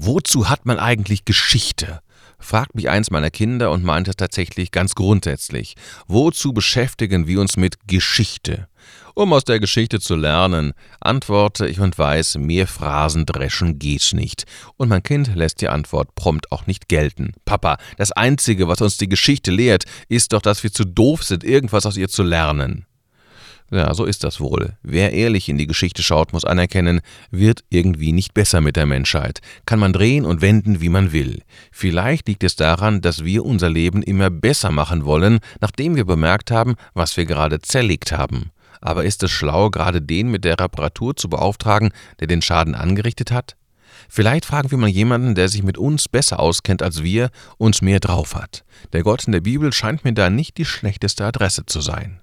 Wozu hat man eigentlich Geschichte? Fragt mich eins meiner Kinder und meint es tatsächlich ganz grundsätzlich. Wozu beschäftigen wir uns mit Geschichte? Um aus der Geschichte zu lernen, antworte ich und weiß, mehr Phrasen dreschen geht nicht. Und mein Kind lässt die Antwort prompt auch nicht gelten. Papa, das Einzige, was uns die Geschichte lehrt, ist doch, dass wir zu doof sind, irgendwas aus ihr zu lernen. Ja, so ist das wohl. Wer ehrlich in die Geschichte schaut, muss anerkennen, wird irgendwie nicht besser mit der Menschheit. Kann man drehen und wenden, wie man will. Vielleicht liegt es daran, dass wir unser Leben immer besser machen wollen, nachdem wir bemerkt haben, was wir gerade zerlegt haben. Aber ist es schlau, gerade den mit der Reparatur zu beauftragen, der den Schaden angerichtet hat? Vielleicht fragen wir mal jemanden, der sich mit uns besser auskennt als wir und mehr drauf hat. Der Gott in der Bibel scheint mir da nicht die schlechteste Adresse zu sein.